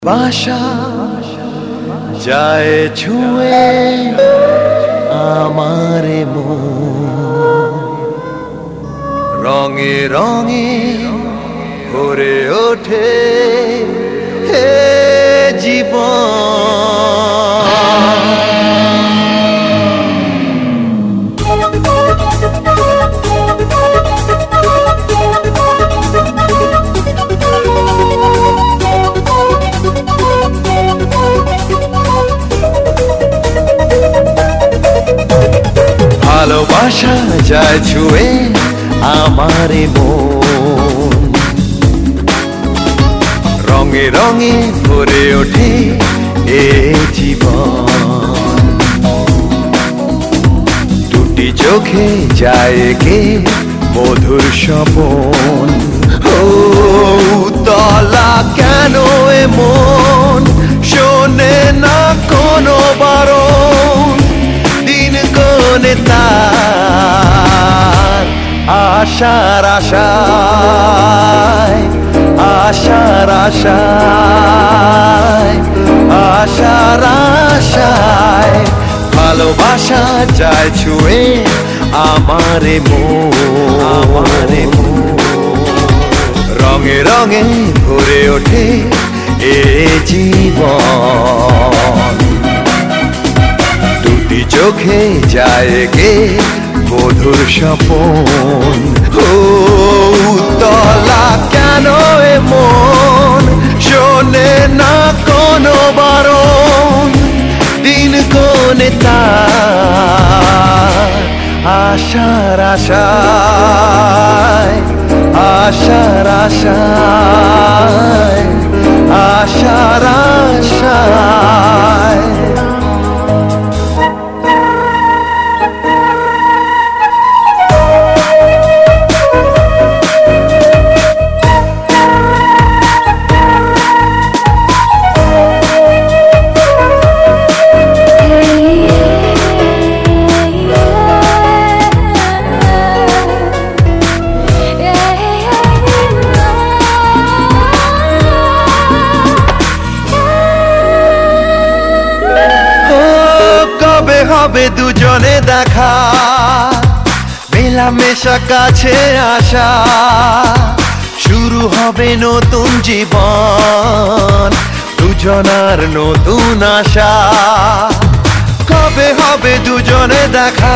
বাসা যায় ছুঁয়ে আমারে মন, রঙে রঙে ভরে ওঠে হে জীবন। ভালোবাসা যায় ছুঁয়ে আমারে মন, রঙে রঙে ভরে ওঠে এ জীবন। দুটি চোখে যায় কে মধুর স্বপন, ও তলা কেন এ মন শোনে না কোনো বারণ। দিন কোনে তার আশার আশায়, আশার আশায়, আশার আশায়। ভালোবাসা যায় ছুঁয়ে আমারে মন, আমারে মন, রঙে রঙে ভরে ওঠে এ জীবন। দুটি চোখে যায় গে মধুর স্বপন, ও তলা কেন এ মন শোনে না কোনো বারণ। দিন কোনে তার আশার আশায়, আশার আশায়, আশার আশায়। হবে দুজনে দেখা, মেলামেশা কাছে আসা, শুরু হবে নতুন জীবন, দুজনার নতুন আশা। কবে হবে দুজনে দেখা,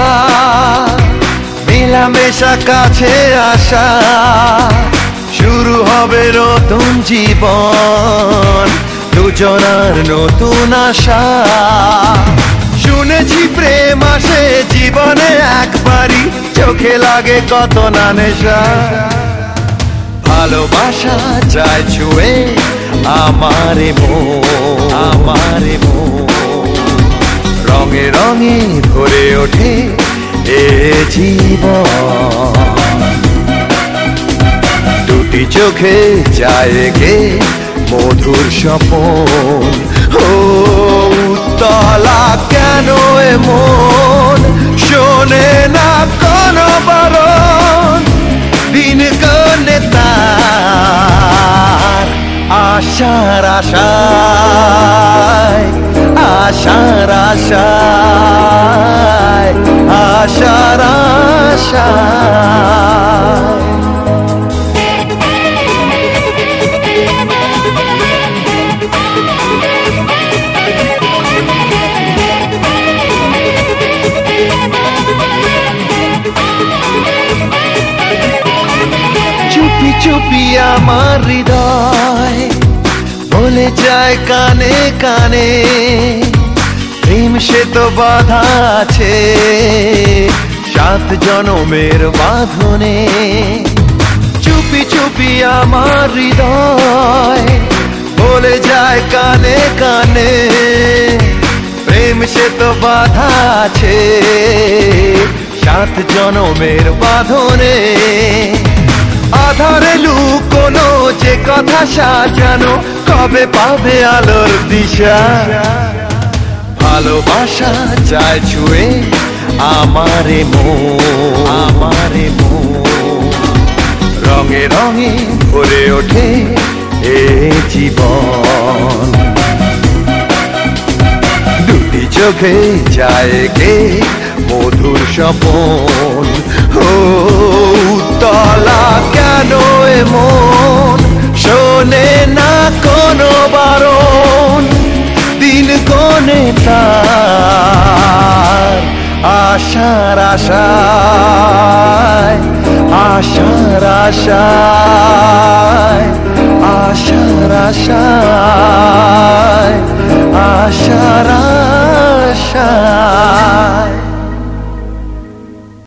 মেলামেশা কাছে আসা, শুরু হবে নতুন জীবন, দুজনার নতুন আশা। শুনেছি প্রেম আসে জীবনে একবারই, চোখে লাগে কত না নেশা। ভালোবাসা যায় ছুঁয়ে আমারে মন, আমারে মন, রঙে রঙে ভরে ওঠে এ জীবন। দুটি চোখে যায় গে মধুর স্বপন, ও তলা কেন এ মন শোনে না কোনো বারণ। দিন কোনে তার আশার আশায়, আশার আশায়, আশার আশায়। চুপি চুপি আমার হৃদয় বলে যায় কানে কানে, প্রেম সে তো বাধা আছে 7 জনমের বাঁধনে। চুপি চুপি আমার হৃদয় বলে যায় কানে কানে, প্রেম সে তো বাধা আছে 7 জনমের বাঁধনে। আধারে লুকোনো যে কথা সাজানো, কবে পাবে আলোর দিশা। ভালোবাসা যায় ছুঁয়ে আমারে মন, আমারে মন, রঙে রঙে ভরে ওঠে এ জীবন। দুটি চোখে যায় কে মধুর স্বপন, ও তলা কেন এমন শোনে না কোনো বারণ, দিন কোনে তার আশার আশায়, আশার আশায়